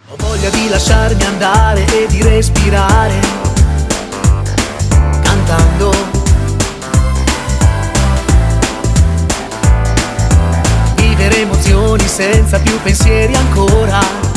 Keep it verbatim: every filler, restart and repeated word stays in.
Ho voglia di lasciarmi andare e di respirare, cantando. Vivere emozioni senza più pensieri ancora.